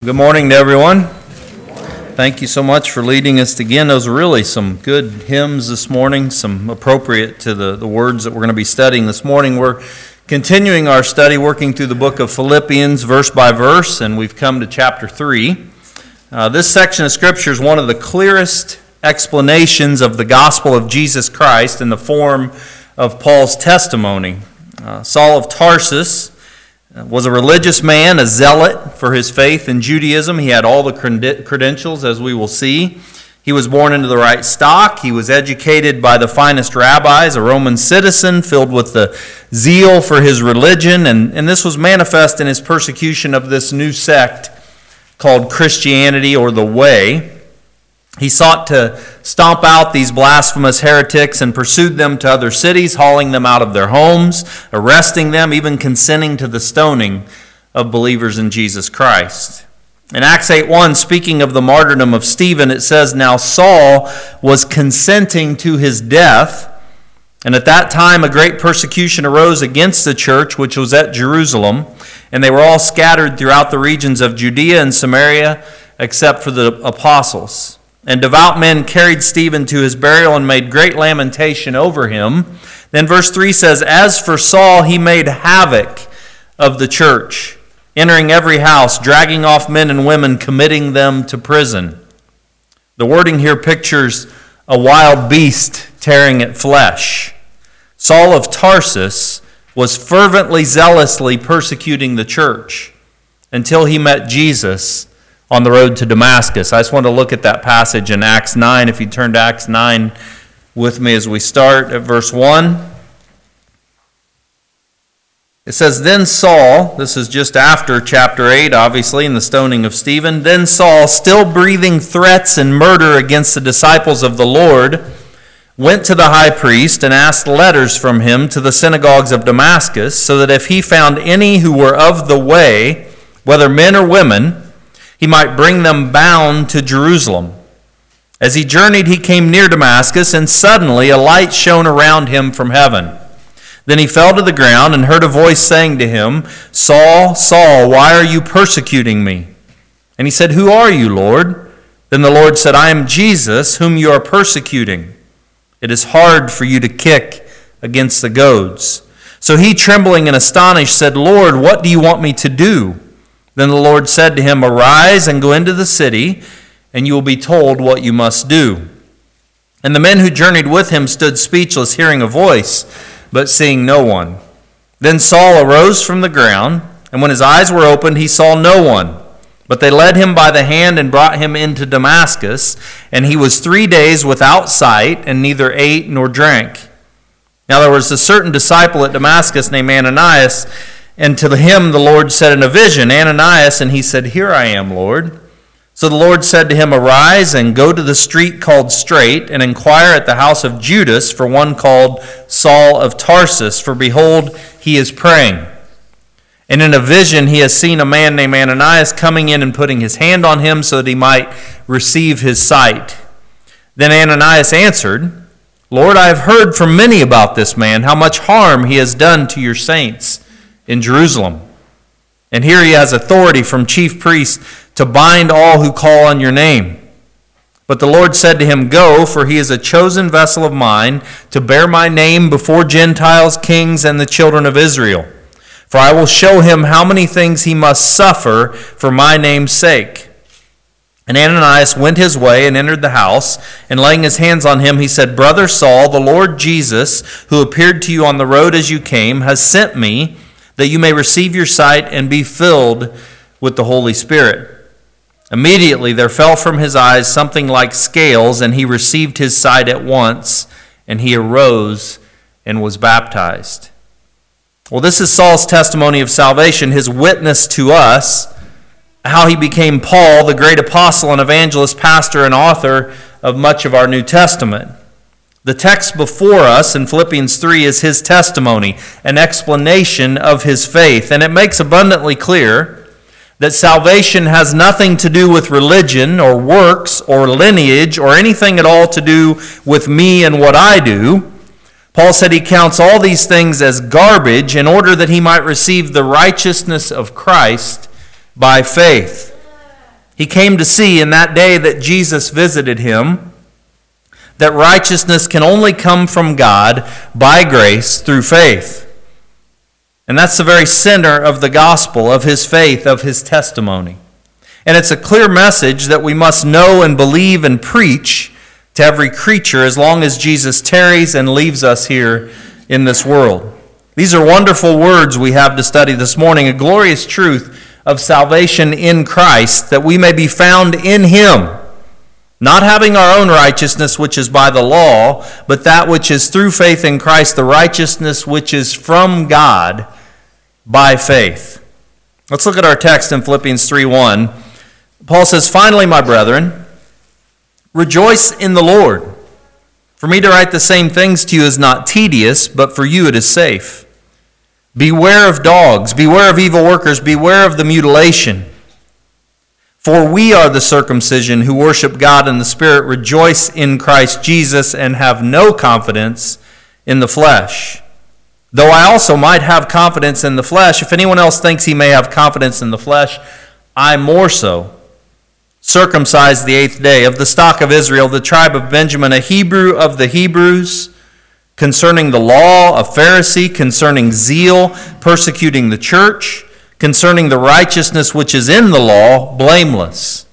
Good morning to everyone. Thank you so much for leading us again. Those are really some good hymns this morning, some appropriate to the words that we're going to be studying this morning. We're continuing our study, working through the book of Philippians verse by verse, and we've come to chapter 3. This section of Scripture is one of the clearest explanations of the gospel of Jesus Christ in the form of Paul's testimony. Saul of Tarsus was a religious man, a zealot for his faith in Judaism. He had all the credentials, as we will see. He was born into the right stock. He was educated by the finest rabbis, a Roman citizen filled with the zeal for his religion. And this was manifest in his persecution of this new sect called Christianity, or the Way. He sought to stomp out these blasphemous heretics and pursued them to other cities, hauling them out of their homes, arresting them, even consenting to the stoning of believers in Jesus Christ. In Acts 8:1, speaking of the martyrdom of Stephen, it says, "Now Saul was consenting to his death, and at that time a great persecution arose against the church which was at Jerusalem, and they were all scattered throughout the regions of Judea and Samaria, except for the apostles. And devout men carried Stephen to his burial and made great lamentation over him." Then verse 3 says, "As for Saul, he made havoc of the church, entering every house, dragging off men and women, committing them to prison." The wording here pictures a wild beast tearing at flesh. Saul of Tarsus was fervently, zealously persecuting the church until he met Jesus on the road to Damascus. I just want to look at that passage in Acts 9. If you turn to Acts 9 with me as we start at verse 1. It says, "Then Saul," this is just after chapter 8, obviously, in the stoning of Stephen, "Then Saul, still breathing threats and murder against the disciples of the Lord, went to the high priest and asked letters from him to the synagogues of Damascus, so that if he found any who were of the way, whether men or women, he might bring them bound to Jerusalem. As he journeyed, he came near Damascus, and suddenly a light shone around him from heaven. Then he fell to the ground and heard a voice saying to him, 'Saul, Saul, why are you persecuting me?' And he said, 'Who are you, Lord?' Then the Lord said, 'I am Jesus, whom you are persecuting. It is hard for you to kick against the goads.' So he, trembling and astonished, said, 'Lord, what do you want me to do?' Then the Lord said to him, 'Arise and go into the city, and you will be told what you must do.' And the men who journeyed with him stood speechless, hearing a voice, but seeing no one. Then Saul arose from the ground, and when his eyes were opened, he saw no one. But they led him by the hand and brought him into Damascus, and he was 3 days without sight, and neither ate nor drank. Now there was a certain disciple at Damascus named Ananias, and to him the Lord said in a vision, 'Ananias,' and he said, 'Here I am, Lord.' So the Lord said to him, 'Arise and go to the street called Straight, and inquire at the house of Judas for one called Saul of Tarsus, for behold, he is praying. And in a vision he has seen a man named Ananias coming in and putting his hand on him so that he might receive his sight.' Then Ananias answered, 'Lord, I have heard from many about this man, how much harm he has done to your saints in Jerusalem. And here he has authority from chief priests to bind all who call on your name.' But the Lord said to him, 'Go, for he is a chosen vessel of mine to bear my name before Gentiles, kings, and the children of Israel. For I will show him how many things he must suffer for my name's sake.' And Ananias went his way and entered the house, and laying his hands on him, he said, 'Brother Saul, the Lord Jesus, who appeared to you on the road as you came, has sent me, that you may receive your sight and be filled with the Holy Spirit.' Immediately there fell from his eyes something like scales, and he received his sight at once, and he arose and was baptized." Well, this is Saul's testimony of salvation, his witness to us, how he became Paul, the great apostle and evangelist, pastor, and author of much of our New Testament. The text before us in Philippians 3 is his testimony, an explanation of his faith. And it makes abundantly clear that salvation has nothing to do with religion or works or lineage or anything at all to do with me and what I do. Paul said he counts all these things as garbage in order that he might receive the righteousness of Christ by faith. He came to see in that day that Jesus visited him that righteousness can only come from God by grace through faith. And that's the very center of the gospel, of his faith, of his testimony. And it's a clear message that we must know and believe and preach to every creature as long as Jesus tarries and leaves us here in this world. These are wonderful words we have to study this morning, a glorious truth of salvation in Christ, that we may be found in him, not having our own righteousness which is by the law, but that which is through faith in Christ, the righteousness which is from God by faith. Let's look at our text in Philippians 3:1. Paul says, "Finally, my brethren, rejoice in the Lord. For me to write the same things to you is not tedious, but for you it is safe. Beware of dogs, beware of evil workers, beware of the mutilation. For we are the circumcision who worship God in the Spirit, rejoice in Christ Jesus, and have no confidence in the flesh. Though I also might have confidence in the flesh, if anyone else thinks he may have confidence in the flesh, I more so. Circumcised the 8th day, of the stock of Israel, the tribe of Benjamin, a Hebrew of the Hebrews, concerning the law, a Pharisee, concerning zeal, persecuting the church, concerning the righteousness which is in the law, blameless.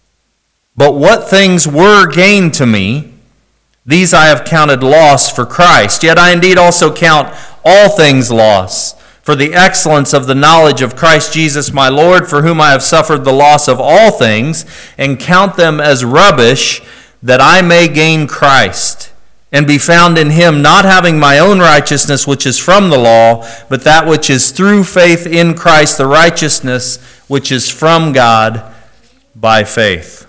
But what things were gain to me, these I have counted loss for Christ. Yet I indeed also count all things loss, for the excellence of the knowledge of Christ Jesus my Lord, for whom I have suffered the loss of all things, and count them as rubbish, that I may gain Christ, and be found in him, not having my own righteousness which is from the law, but that which is through faith in Christ, the righteousness which is from God by faith."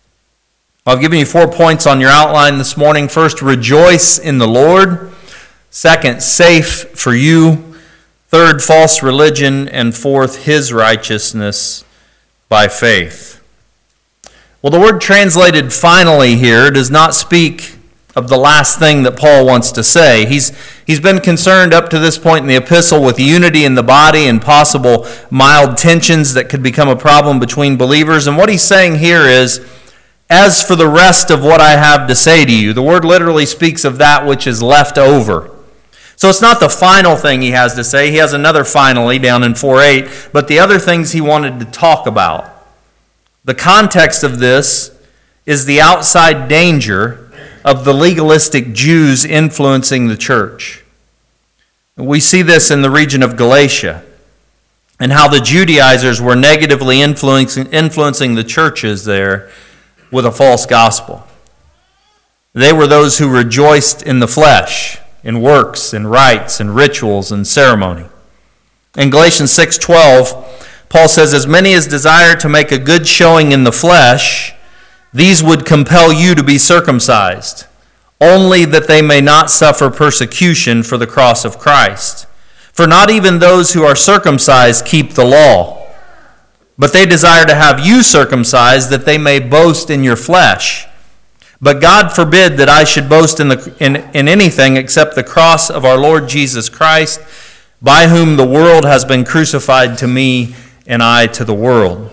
I've given you 4 points on your outline this morning. First, rejoice in the Lord. Second, safe for you. Third, false religion. And fourth, his righteousness by faith. Well, the word translated finally here does not speak of the last thing that Paul wants to say. He's been concerned up to this point in the epistle with unity in the body and possible mild tensions that could become a problem between believers. And what he's saying here is, as for the rest of what I have to say to you, the word literally speaks of that which is left over. So it's not the final thing he has to say. He has another finally down in 4:8, but the other things he wanted to talk about. The context of this is the outside danger of the legalistic Jews influencing the church. We see this in the region of Galatia, and how the Judaizers were negatively influencing the churches there with a false gospel. They were those who rejoiced in the flesh, in works, in rites, and rituals, and ceremony. In Galatians 6:12, Paul says, "As many as desire to make a good showing in the flesh, these would compel you to be circumcised, only that they may not suffer persecution for the cross of Christ. For not even those who are circumcised keep the law, but they desire to have you circumcised, that they may boast in your flesh. But God forbid that I should boast in anything except the cross of our Lord Jesus Christ, by whom the world has been crucified to me, and I to the world."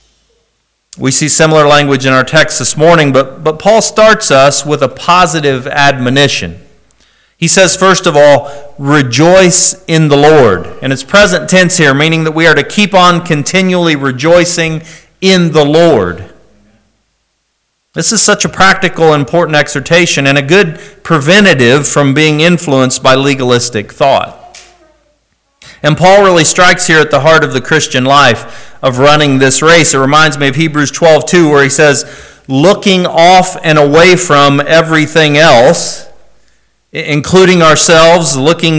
We see similar language in our text this morning, but Paul starts us with a positive admonition. He says, first of all, rejoice in the Lord. And it's present tense here, meaning that we are to keep on continually rejoicing in the Lord. This is such a practical, important exhortation and a good preventative from being influenced by legalistic thought. And Paul really strikes here at the heart of the Christian life of running this race. It reminds me of Hebrews 12:2, where he says, looking off and away from everything else, including ourselves,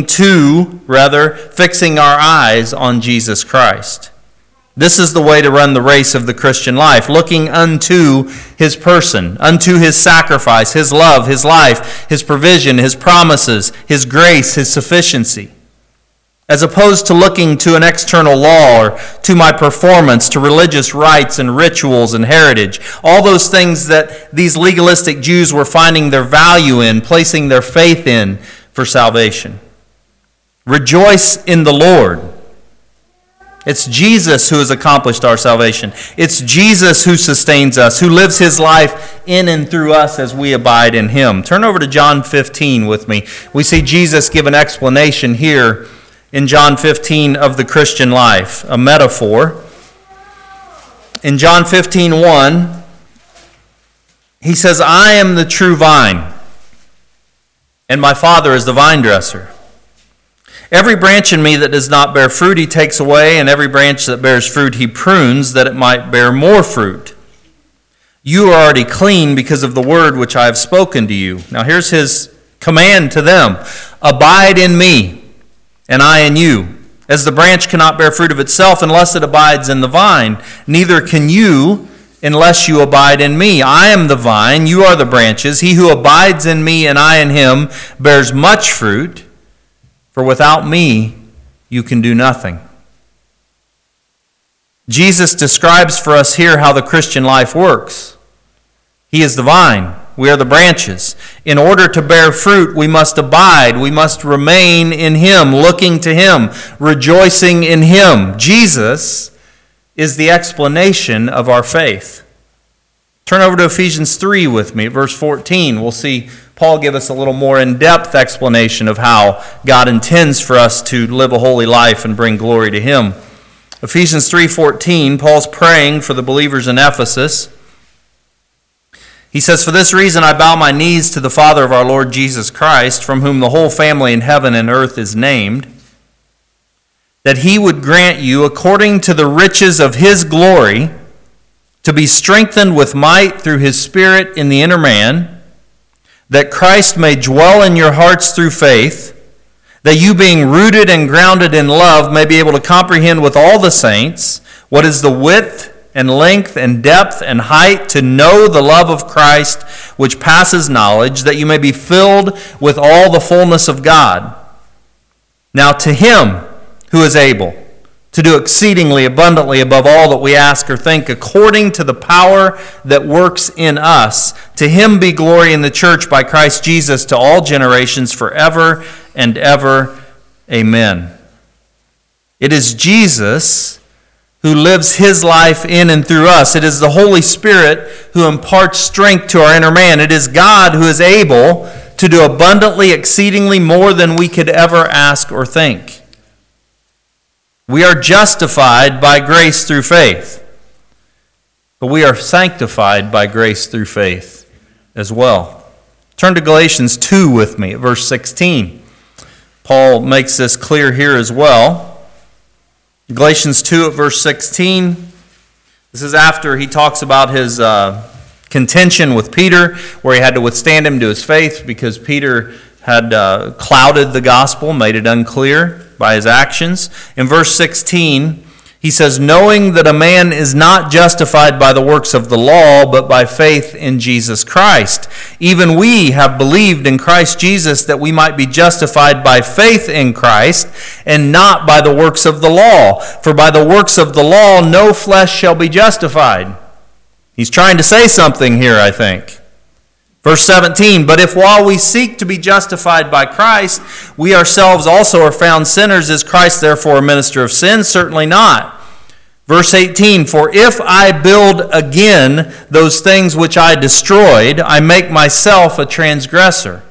fixing our eyes on Jesus Christ. This is the way to run the race of the Christian life, looking unto his person, unto his sacrifice, his love, his life, his provision, his promises, his grace, his sufficiency. As opposed to looking to an external law or to my performance, to religious rites and rituals and heritage. All those things that these legalistic Jews were finding their value in, placing their faith in for salvation. Rejoice in the Lord. It's Jesus who has accomplished our salvation. It's Jesus who sustains us, who lives his life in and through us as we abide in him. Turn over to John 15 with me. We see Jesus give an explanation here in John 15 of the Christian life, a metaphor. In John 15:1, he says, I am the true vine, and my Father is the vine dresser. Every branch in me that does not bear fruit he takes away, and every branch that bears fruit he prunes, that it might bear more fruit. You are already clean because of the word which I have spoken to you. Now here's his command to them. Abide in me, and I in you. As the branch cannot bear fruit of itself unless it abides in the vine, neither can you unless you abide in me. I am the vine, you are the branches. He who abides in me and I in him bears much fruit. For without me, you can do nothing. Jesus describes for us here how the Christian life works. He is the vine. We are the branches. In order to bear fruit, we must abide. We must remain in him, looking to him, rejoicing in him. Jesus is the explanation of our faith. Turn over to Ephesians 3 with me, verse 14. We'll see Paul give us a little more in-depth explanation of how God intends for us to live a holy life and bring glory to him. Ephesians 3:14, Paul's praying for the believers in Ephesus. He says, For this reason I bow my knees to the Father of our Lord Jesus Christ, from whom the whole family in heaven and earth is named, that he would grant you, according to the riches of his glory, to be strengthened with might through his Spirit in the inner man, that Christ may dwell in your hearts through faith, that you being rooted and grounded in love may be able to comprehend with all the saints what is the width and length and depth and height, to know the love of Christ which passes knowledge, that you may be filled with all the fullness of God. Now to him who is able to do exceedingly abundantly above all that we ask or think, according to the power that works in us. To him be glory in the church by Christ Jesus to all generations forever and ever. Amen. It is Jesus who lives his life in and through us. It is the Holy Spirit who imparts strength to our inner man. It is God who is able to do abundantly, exceedingly more than we could ever ask or think. We are justified by grace through faith, but we are sanctified by grace through faith as well. Turn to Galatians 2 with me at verse 16. Paul makes this clear here as well. Galatians 2 at verse 16. This is after he talks about his contention with Peter, where he had to withstand him to his faith because Peter had clouded the gospel, made it unclear by his actions. In verse 16, he says, knowing that a man is not justified by the works of the law, but by faith in Jesus Christ. Even we have believed in Christ Jesus that we might be justified by faith in Christ, and not by the works of the law. For by the works of the law no flesh shall be justified. He's trying to say something here, I think. Verse 17, but if while we seek to be justified by Christ, we ourselves also are found sinners, is Christ therefore a minister of sin? Certainly not. Verse 18, for if I build again those things which I destroyed, I make myself a transgressor.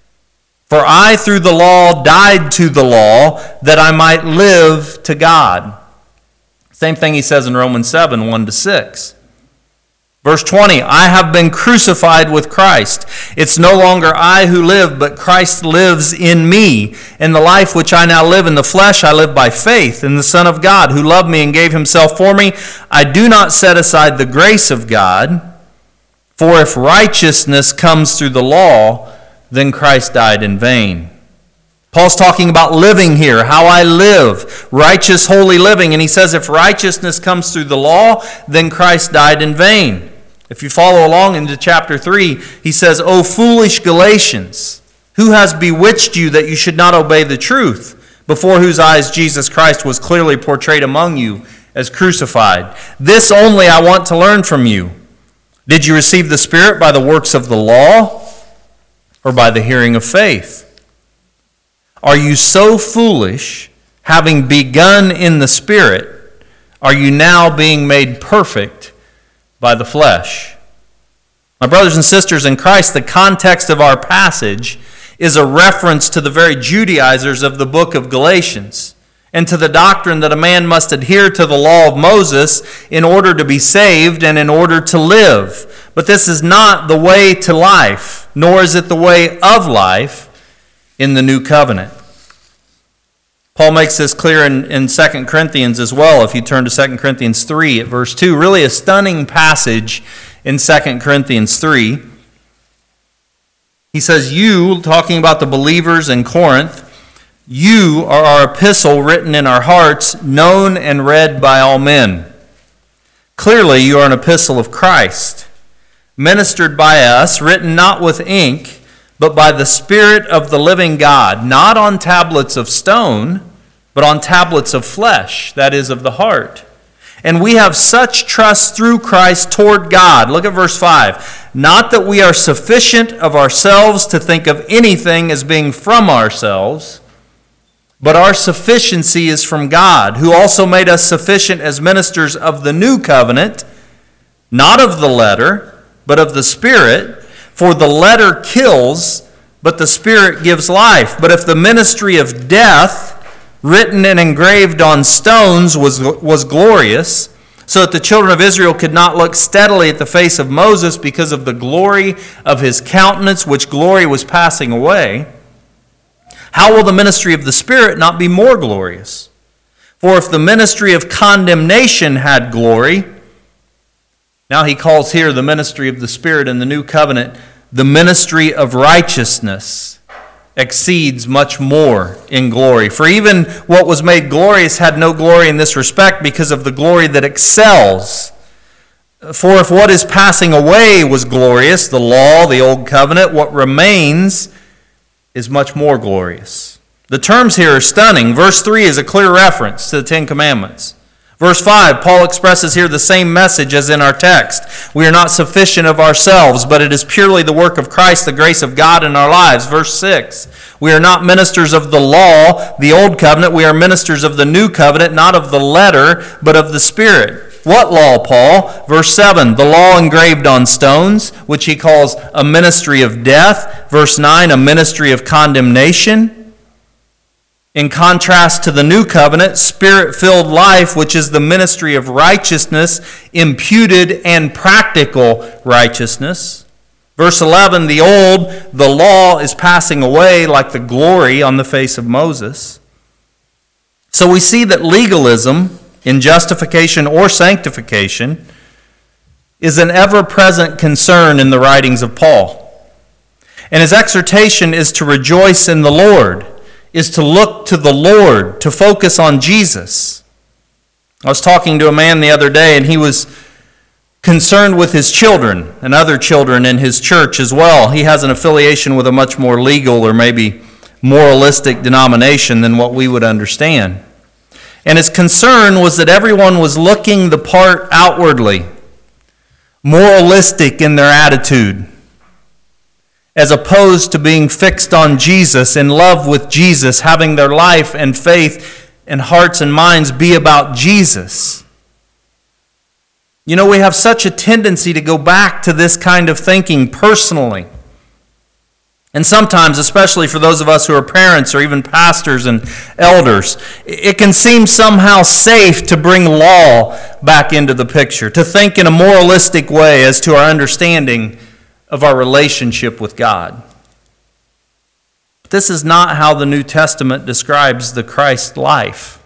For I through the law died to the law, that I might live to God. Same thing he says in Romans 7, 1-6. Verse 20, I have been crucified with Christ. It's no longer I who live, but Christ lives in me. In the life which I now live in the flesh, I live by faith in the Son of God, who loved me and gave himself for me. I do not set aside the grace of God, for if righteousness comes through the law, then Christ died in vain. Paul's talking about living here, how I live, righteous, holy living. And he says if righteousness comes through the law, then Christ died in vain. If you follow along into chapter 3, he says, O foolish Galatians, who has bewitched you that you should not obey the truth, before whose eyes Jesus Christ was clearly portrayed among you as crucified? This only I want to learn from you. Did you receive the Spirit by the works of the law, or by the hearing of faith? Are you so foolish, having begun in the Spirit, are you now being made perfect by the flesh? My brothers and sisters in Christ, the context of our passage is a reference to the very Judaizers of the book of Galatians and to the doctrine that a man must adhere to the law of Moses in order to be saved and in order to live. But this is not the way to life, nor is it the way of life in the new covenant. Paul makes this clear in 2 Corinthians as well. If you turn to 2 Corinthians 3 at verse 2, really a stunning passage in 2 Corinthians 3. He says, you, talking about the believers in Corinth, you are our epistle written in our hearts, known and read by all men. Clearly, you are an epistle of Christ, ministered by us, written not with ink, but by the Spirit of the living God, not on tablets of stone, but on tablets of flesh, that is, of the heart. And we have such trust through Christ toward God. Look at verse 5. Not that we are sufficient of ourselves to think of anything as being from ourselves, but our sufficiency is from God, who also made us sufficient as ministers of the new covenant, not of the letter, but of the Spirit. For the letter kills, but the Spirit gives life. But if the ministry of death, written and engraved on stones, was glorious, so that the children of Israel could not look steadily at the face of Moses because of the glory of his countenance, which glory was passing away, how will the ministry of the Spirit not be more glorious? For if the ministry of condemnation had glory, now he calls here the ministry of the Spirit in the new covenant, the ministry of righteousness exceeds much more in glory. For even what was made glorious had no glory in this respect because of the glory that excels. For if what is passing away was glorious, the law, the old covenant, what remains is much more glorious. The terms here are stunning. Verse 3 is a clear reference to the Ten Commandments. Verse 5, Paul expresses here the same message as in our text. We are not sufficient of ourselves, but it is purely the work of Christ, the grace of God in our lives. Verse 6, we are not ministers of the law, the old covenant. We are ministers of the new covenant, not of the letter, but of the Spirit. What law, Paul? Verse 7, the law engraved on stones, which he calls a ministry of death. Verse 9, a ministry of condemnation. In contrast to the new covenant, Spirit-filled life, which is the ministry of righteousness, imputed and practical righteousness. Verse 11, the law is passing away like the glory on the face of Moses. So we see that legalism in justification or sanctification is an ever-present concern in the writings of Paul. And his exhortation is to rejoice in the Lord, is to look to the Lord, to focus on Jesus. I was talking to a man the other day, and he was concerned with his children and other children in his church as well. He has an affiliation with a much more legal or maybe moralistic denomination than what we would understand. And his concern was that everyone was looking the part outwardly, moralistic in their attitude, as opposed to being fixed on Jesus, in love with Jesus, having their life and faith and hearts and minds be about Jesus. You know, we have such a tendency to go back to this kind of thinking personally. And sometimes, especially for those of us who are parents or even pastors and elders, it can seem somehow safe to bring law back into the picture, to think in a moralistic way as to our understanding of our relationship with God. But this is not how the New Testament describes the Christ life.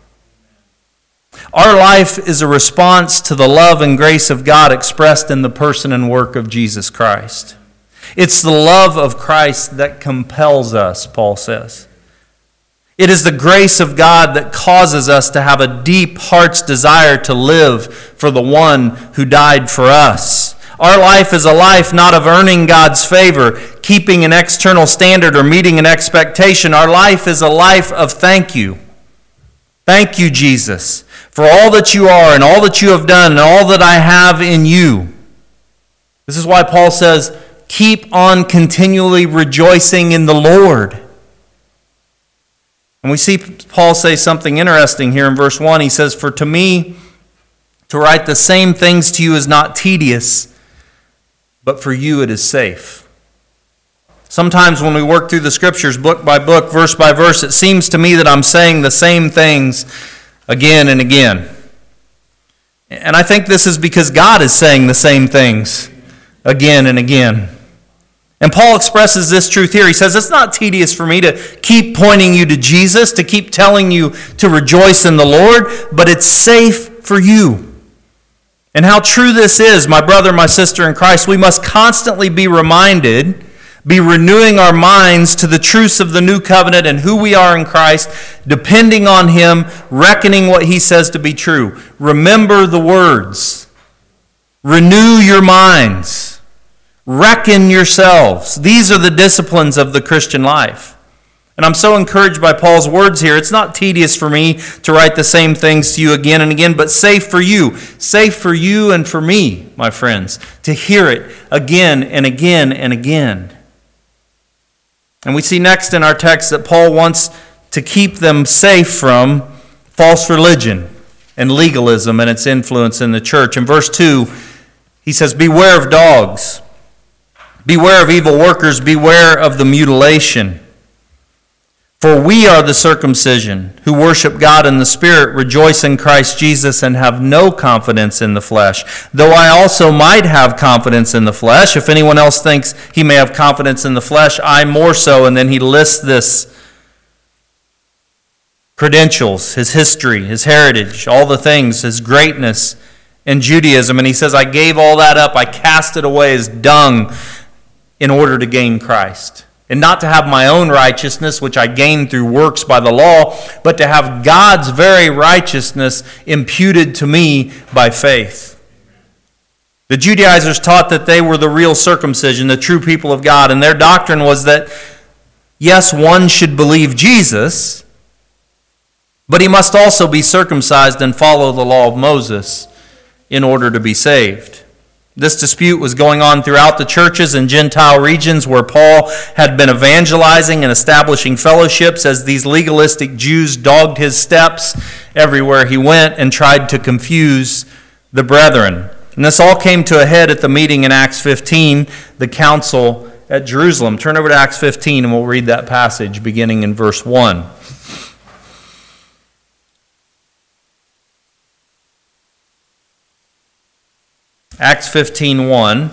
Our life is a response to the love and grace of God expressed in the person and work of Jesus Christ. It's the love of Christ that compels us, Paul says. It is the grace of God that causes us to have a deep heart's desire to live for the one who died for us. Our life is a life not of earning God's favor, keeping an external standard, or meeting an expectation. Our life is a life of thank you. Thank you, Jesus, for all that you are and all that you have done and all that I have in you. This is why Paul says, keep on continually rejoicing in the Lord. And we see Paul say something interesting here in verse 1. He says, for to me, To write the same things to you is not tedious, but for you it is safe. Sometimes when we work through the Scriptures book by book, verse by verse, it seems to me that I'm saying the same things again and again. And I think this is because God is saying the same things again and again. And Paul expresses this truth here. He says, it's not tedious for me to keep pointing you to Jesus, to keep telling you to rejoice in the Lord, but it's safe for you. And how true this is, my brother, my sister in Christ, we must constantly be reminded, be renewing our minds to the truths of the new covenant and who we are in Christ, depending on Him, reckoning what He says to be true. Remember the words. Renew your minds. Reckon yourselves. These are the disciplines of the Christian life. And I'm so encouraged by Paul's words here. It's not tedious for me to write the same things to you again and again, but safe for you. Safe for you and for me, my friends, to hear it again and again and again. And we see next in our text that Paul wants to keep them safe from false religion and legalism and its influence in the church. In verse 2, he says, beware of dogs. Beware of evil workers. Beware of the mutilation. For we are the circumcision, who worship God in the Spirit, rejoice in Christ Jesus, and have no confidence in the flesh. Though I also might have confidence in the flesh. If anyone else thinks he may have confidence in the flesh, I more so. And then he lists this credentials, his history, his heritage, all the things, his greatness in Judaism. And he says, I gave all that up. I cast it away as dung in order to gain Christ. And not to have my own righteousness, which I gained through works by the law, but to have God's very righteousness imputed to me by faith. The Judaizers taught that they were the real circumcision, the true people of God, and their doctrine was that, yes, one should believe Jesus, but he must also be circumcised and follow the law of Moses in order to be saved. This dispute was going on throughout the churches in Gentile regions where Paul had been evangelizing and establishing fellowships as these legalistic Jews dogged his steps everywhere he went and tried to confuse the brethren. And this all came to a head at the meeting in Acts 15, the council at Jerusalem. Turn over to Acts 15 and we'll read that passage beginning in verse 1. Acts 15:1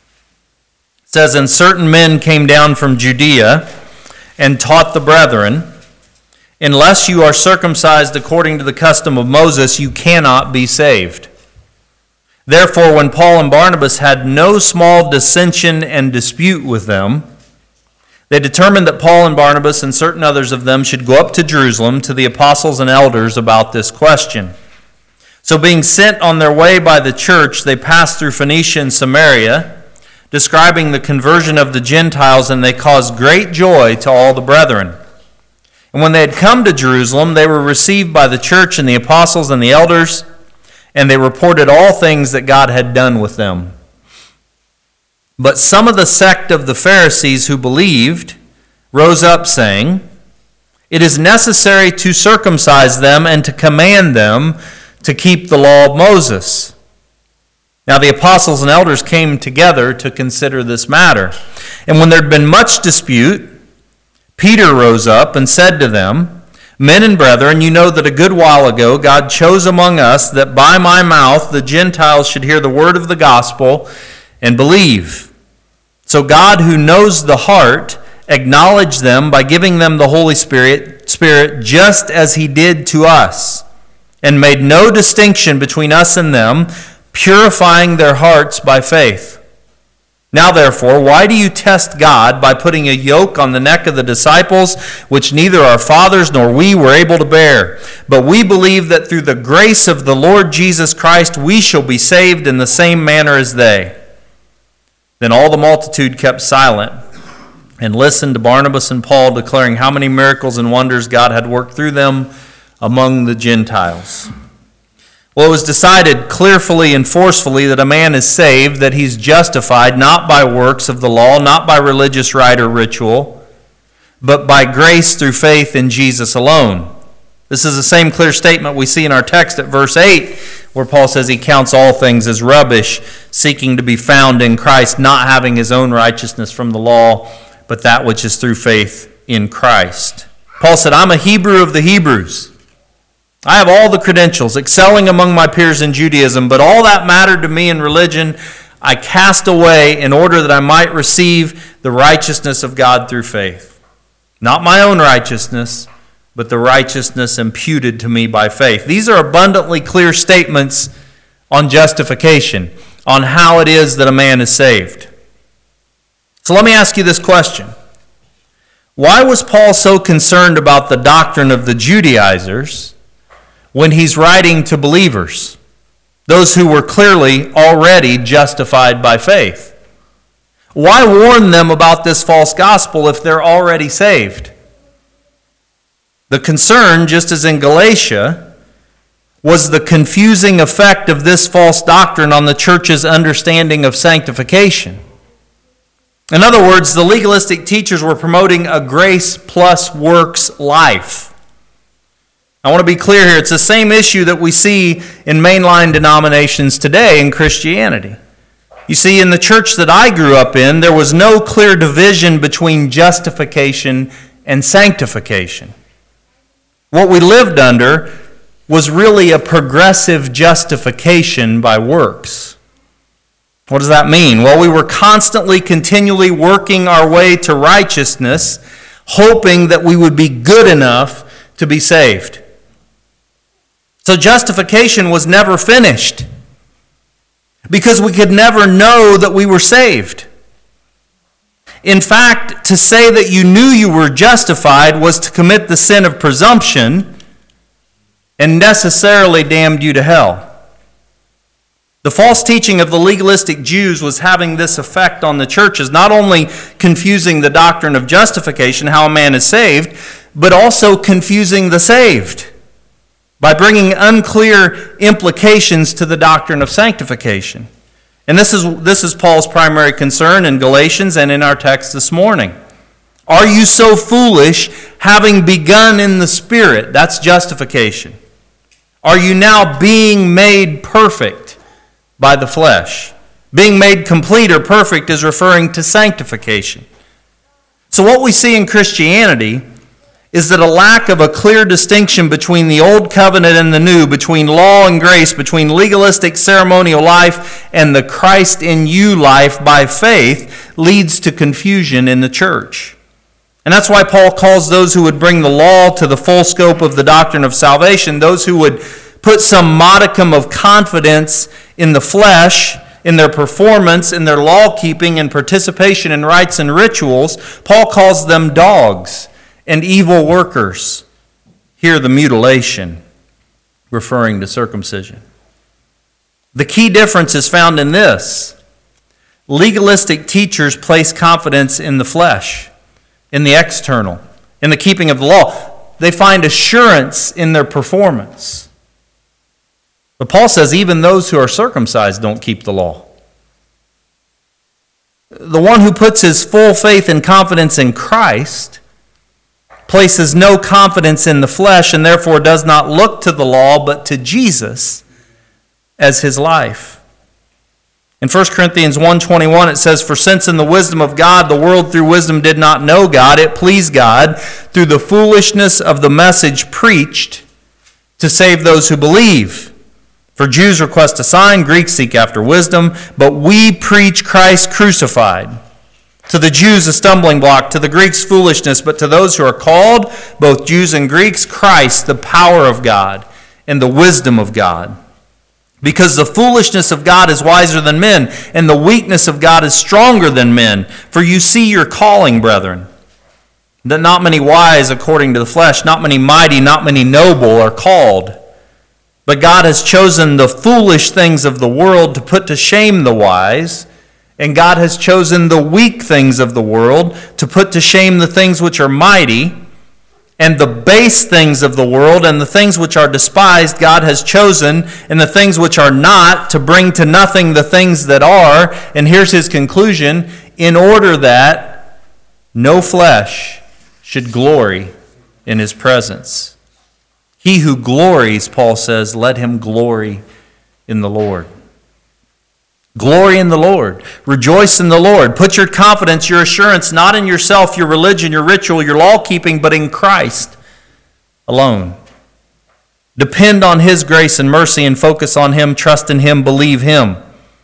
says, and certain men came down from Judea and taught the brethren, unless you are circumcised according to the custom of Moses, you cannot be saved. Therefore, when Paul and Barnabas had no small dissension and dispute with them, they determined that Paul and Barnabas and certain others of them should go up to Jerusalem to the apostles and elders about this question. So being sent on their way by the church, they passed through Phoenicia and Samaria, describing the conversion of the Gentiles, and they caused great joy to all the brethren. And when they had come to Jerusalem, they were received by the church and the apostles and the elders, and they reported all things that God had done with them. But some of the sect of the Pharisees who believed rose up, saying, it is necessary to circumcise them and to command them to keep the law of Moses. Now the apostles and elders came together to consider this matter. And when there had been much dispute, Peter rose up and said to them, men and brethren, you know that a good while ago God chose among us that by my mouth the Gentiles should hear the word of the gospel and believe. So God, who knows the heart, acknowledged them by giving them the Holy Spirit just as he did to us, and made no distinction between us and them, purifying their hearts by faith. Now therefore, why do you test God by putting a yoke on the neck of the disciples, which neither our fathers nor we were able to bear? But we believe that through the grace of the Lord Jesus Christ we shall be saved in the same manner as they. Then all the multitude kept silent and listened to Barnabas and Paul, declaring how many miracles and wonders God had worked through them among the Gentiles. Well, it was decided clearly and forcefully that a man is saved, that he's justified not by works of the law, not by religious rite or ritual, but by grace through faith in Jesus alone. This is the same clear statement we see in our text at verse 8, where Paul says he counts all things as rubbish, seeking to be found in Christ, not having his own righteousness from the law, but that which is through faith in Christ. Paul said, I'm a Hebrew of the Hebrews. I have all the credentials, excelling among my peers in Judaism, but all that mattered to me in religion, I cast away in order that I might receive the righteousness of God through faith. Not my own righteousness, but the righteousness imputed to me by faith. These are abundantly clear statements on justification, on how it is that a man is saved. So let me ask you this question. Why was Paul so concerned about the doctrine of the Judaizers when he's writing to believers, those who were clearly already justified by faith? Why warn them about this false gospel if they're already saved? The concern, just as in Galatia, was the confusing effect of this false doctrine on the church's understanding of sanctification. In other words, the legalistic teachers were promoting a grace plus works life. I want to be clear here. It's the same issue that we see in mainline denominations today in Christianity. You see, in the church that I grew up in, there was no clear division between justification and sanctification. What we lived under was really a progressive justification by works. What does that mean? Well, we were constantly, continually working our way to righteousness, hoping that we would be good enough to be saved. So justification was never finished because we could never know that we were saved. In fact, to say that you knew you were justified was to commit the sin of presumption and necessarily damned you to hell. The false teaching of the legalistic Jews was having this effect on the churches, not only confusing the doctrine of justification, how a man is saved, but also confusing the saved by bringing unclear implications to the doctrine of sanctification. And this is Paul's primary concern in Galatians and in our text this morning. Are you so foolish, having begun in the Spirit? That's justification. Are you now being made perfect by the flesh? Being made complete or perfect is referring to sanctification. So what we see in Christianity is that a lack of a clear distinction between the old covenant and the new, between law and grace, between legalistic ceremonial life and the Christ in you life by faith, leads to confusion in the church. And that's why Paul calls those who would bring the law to the full scope of the doctrine of salvation, those who would put some modicum of confidence in the flesh, in their performance, in their law-keeping and participation in rites and rituals. Paul calls them dogs and evil workers. Here the mutilation, referring to circumcision. The key difference is found in this. Legalistic teachers place confidence in the flesh, in the external, in the keeping of the law. They find assurance in their performance. But Paul says even those who are circumcised don't keep the law. The one who puts his full faith and confidence in Christ places no confidence in the flesh and therefore does not look to the law but to Jesus as his life. In 1 Corinthians 1:21 it says, "For since in the wisdom of God the world through wisdom did not know God, it pleased God through the foolishness of the message preached to save those who believe. For Jews request a sign, Greeks seek after wisdom, but we preach Christ crucified. To the Jews a stumbling block, to the Greeks foolishness, but to those who are called, both Jews and Greeks, Christ, the power of God and the wisdom of God. Because the foolishness of God is wiser than men, and the weakness of God is stronger than men. For you see your calling, brethren, that not many wise according to the flesh, not many mighty, not many noble are called. But God has chosen the foolish things of the world to put to shame the wise, and God has chosen the weak things of the world to put to shame the things which are mighty, and the base things of the world and the things which are despised God has chosen, and the things which are not, to bring to nothing the things that are." And here's his conclusion: "In order that no flesh should glory in his presence. He who glories," Paul says, "let him glory in the Lord. Glory in the Lord. Rejoice in the Lord. Put your confidence, your assurance, not in yourself, your religion, your ritual, your law-keeping, but in Christ alone. Depend on His grace and mercy and focus on Him, trust in Him, believe Him.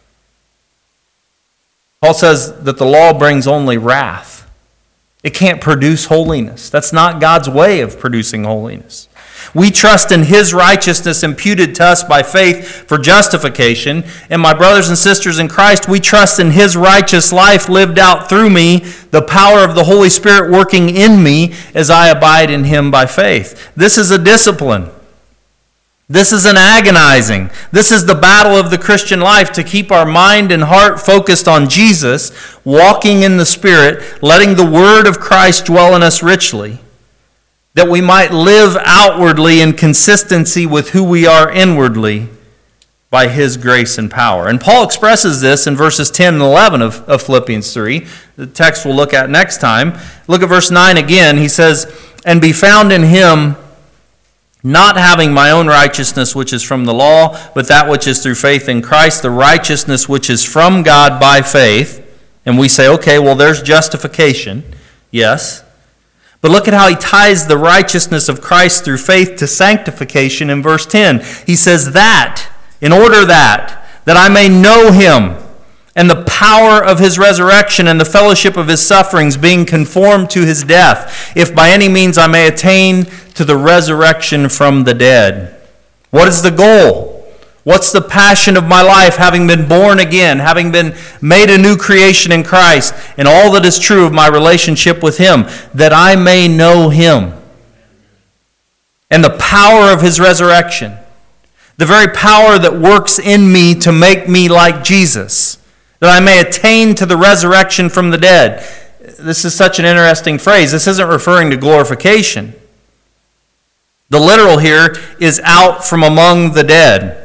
Paul says that the law brings only wrath. It can't produce holiness. That's not God's way of producing holiness. We trust in His righteousness imputed to us by faith for justification. And my brothers and sisters in Christ, we trust in His righteous life lived out through me, the power of the Holy Spirit working in me as I abide in Him by faith. This is a discipline. This is an agonizing. This is the battle of the Christian life, to keep our mind and heart focused on Jesus, walking in the Spirit, letting the Word of Christ dwell in us richly, that we might live outwardly in consistency with who we are inwardly by His grace and power. And Paul expresses this in verses 10 and 11 of Philippians 3, the text we'll look at next time. Look at verse 9 again. He says, "And be found in Him, not having my own righteousness which is from the law, but that which is through faith in Christ, the righteousness which is from God by faith." And we say, okay, well, there's justification. Yes. But look at how he ties the righteousness of Christ through faith to sanctification in verse 10. He says that, in order that I may know Him and the power of His resurrection and the fellowship of His sufferings, being conformed to His death, if by any means I may attain to the resurrection from the dead. What is the goal? What's the passion of my life, having been born again, having been made a new creation in Christ, and all that is true of my relationship with Him, that I may know Him and the power of His resurrection, the very power that works in me to make me like Jesus, that I may attain to the resurrection from the dead. This is such an interesting phrase. This isn't referring to glorification. The literal here is out from among the dead.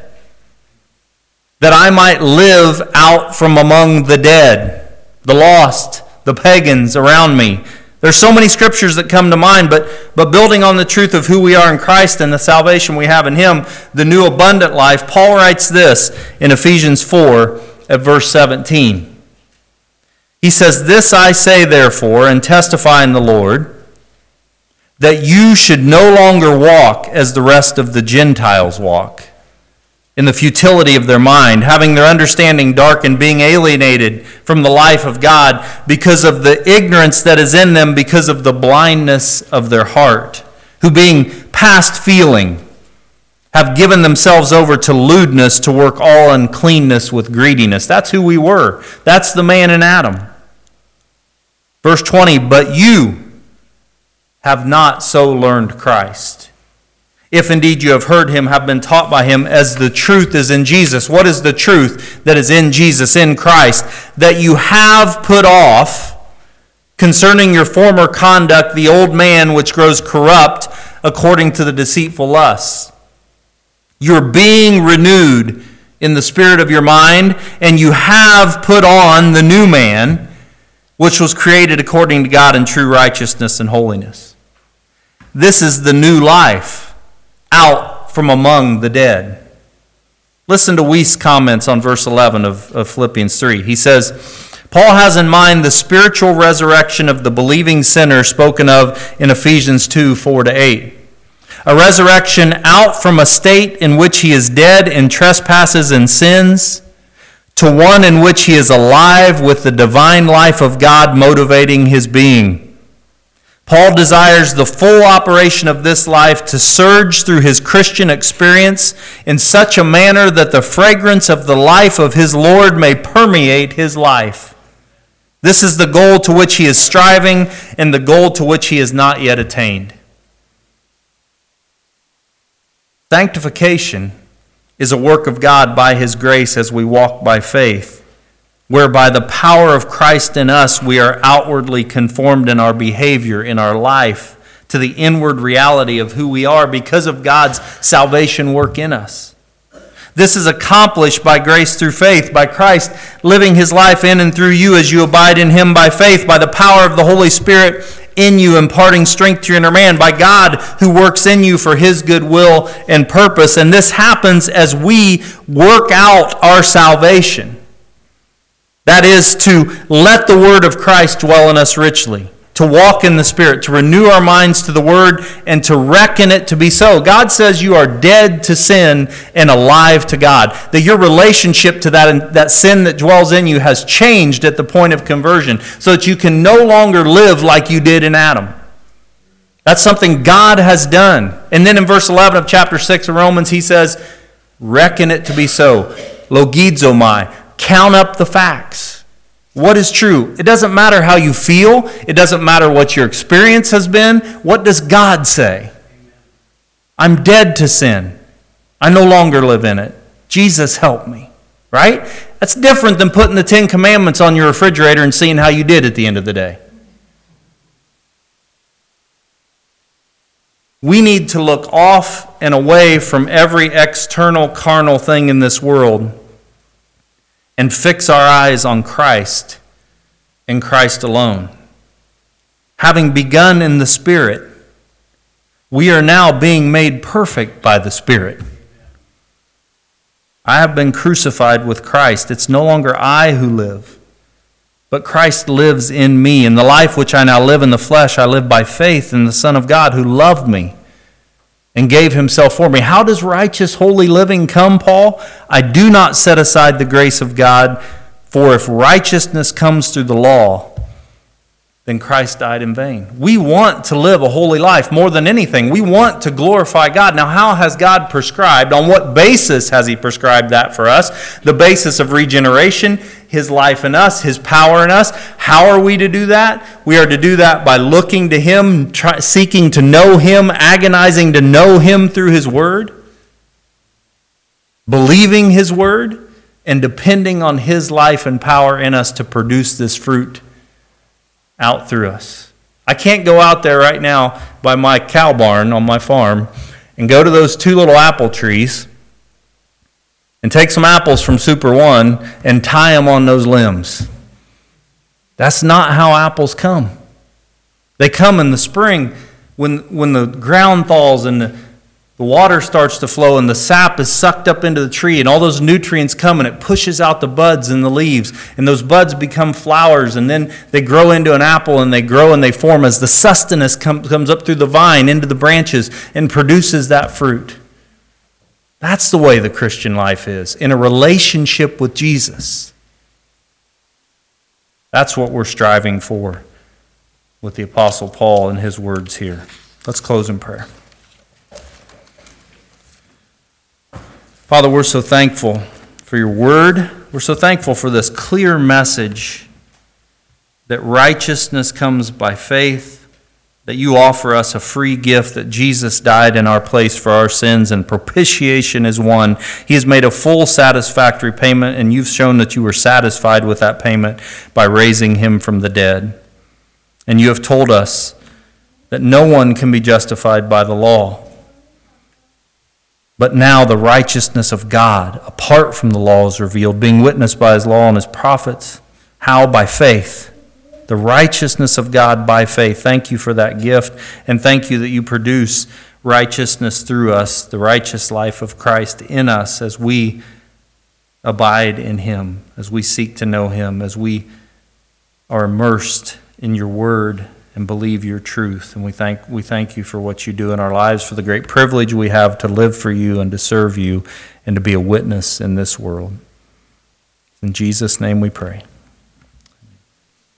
That I might live out from among the dead, the lost, the pagans around me. There's so many scriptures that come to mind, but building on the truth of who we are in Christ and the salvation we have in Him, the new abundant life, Paul writes this in Ephesians 4 at verse 17. He says, "This I say therefore, and testify in the Lord, that you should no longer walk as the rest of the Gentiles walk, in the futility of their mind, having their understanding darkened, being alienated from the life of God because of the ignorance that is in them, because of the blindness of their heart, who being past feeling have given themselves over to lewdness, to work all uncleanness with greediness." That's who we were. That's the man in Adam. Verse 20, "But you have not so learned Christ, if indeed you have heard Him, have been taught by Him, as the truth is in Jesus." What is the truth that is in Jesus, in Christ? "That you have put off, concerning your former conduct, the old man which grows corrupt according to the deceitful lusts." You're being renewed in the spirit of your mind, and you have put on the new man, which was created according to God in true righteousness and holiness. This is the new life, out from among the dead. Listen to Weiss' comments on verse 11 of Philippians 3. He says, Paul has in mind the spiritual resurrection of the believing sinner spoken of in Ephesians 2, 4-8. A resurrection out from a state in which he is dead in trespasses and sins, to one in which he is alive with the divine life of God motivating his being. Paul desires the full operation of this life to surge through his Christian experience in such a manner that the fragrance of the life of his Lord may permeate his life. This is the goal to which he is striving and the goal to which he has not yet attained. Sanctification is a work of God by His grace as we walk by faith, whereby the power of Christ in us we are outwardly conformed in our behavior, in our life, to the inward reality of who we are because of God's salvation work in us. This is accomplished by grace through faith, by Christ living His life in and through you as you abide in Him by faith, by the power of the Holy Spirit in you, imparting strength to your inner man, by God who works in you for his good will and purpose. And this happens as we work out our salvation. That is, to let the word of Christ dwell in us richly, to walk in the Spirit, to renew our minds to the word, and to reckon it to be so. God says you are dead to sin and alive to God. That your relationship to that sin that dwells in you has changed at the point of conversion, so that you can no longer live like you did in Adam. That's something God has done. And then in verse 11 of chapter 6 of Romans, he says, reckon it to be so. Logizomai. Count up the facts. What is true? It doesn't matter how you feel. It doesn't matter what your experience has been. What does God say? I'm dead to sin. I no longer live in it. Jesus, help me. Right? That's different than putting the 10 Commandments on your refrigerator and seeing how you did at the end of the day. We need to look off and away from every external carnal thing in this world and fix our eyes on Christ and Christ alone. Having begun in the Spirit, we are now being made perfect by the Spirit. I have been crucified with Christ. It's no longer I who live, but Christ lives in me. In the life which I now live in the flesh, I live by faith in the Son of God who loved me and gave himself for me. How does righteous, holy living come, Paul? I do not set aside the grace of God, for if righteousness comes through the law, then Christ died in vain. We want to live a holy life more than anything. We want to glorify God. Now, how has God prescribed? On what basis has he prescribed that for us? The basis of regeneration, his life in us, his power in us. How are we to do that? We are to do that by looking to him, seeking to know him, agonizing to know him through his word, believing his word, and depending on his life and power in us to produce this fruit out through us. I can't go out there right now by my cow barn on my farm and go to those 2 little apple trees and take some apples from Super One and tie them on those limbs. That's not how apples come. They come in the spring when the ground thaws and the water starts to flow and the sap is sucked up into the tree and all those nutrients come and it pushes out the buds and the leaves, and those buds become flowers, and then they grow into an apple, and they grow and they form as the sustenance comes up through the vine into the branches and produces that fruit. That's the way the Christian life is, in a relationship with Jesus. That's what we're striving for with the Apostle Paul and his words here. Let's close in prayer. Father, we're so thankful for your word. We're so thankful for this clear message that righteousness comes by faith, that you offer us a free gift, that Jesus died in our place for our sins, and propitiation is won. He has made a full satisfactory payment, and you've shown that you were satisfied with that payment by raising him from the dead. And you have told us that no one can be justified by the law. But now the righteousness of God, apart from the law, is revealed, being witnessed by his law and his prophets. How? By faith. The righteousness of God by faith. Thank you for that gift, and thank you that you produce righteousness through us, the righteous life of Christ in us as we abide in him, as we seek to know him, as we are immersed in your word and believe your truth. And we thank you for what you do in our lives, for the great privilege we have to live for you and to serve you and to be a witness in this world. In Jesus' name we pray.